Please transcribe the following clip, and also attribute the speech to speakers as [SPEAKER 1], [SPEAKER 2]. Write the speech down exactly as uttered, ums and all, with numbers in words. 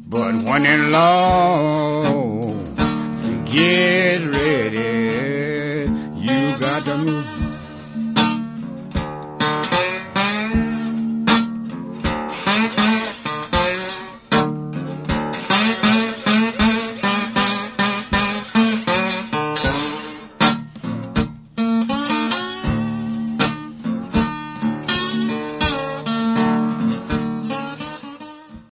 [SPEAKER 1] But when in law, get ready. You got to move.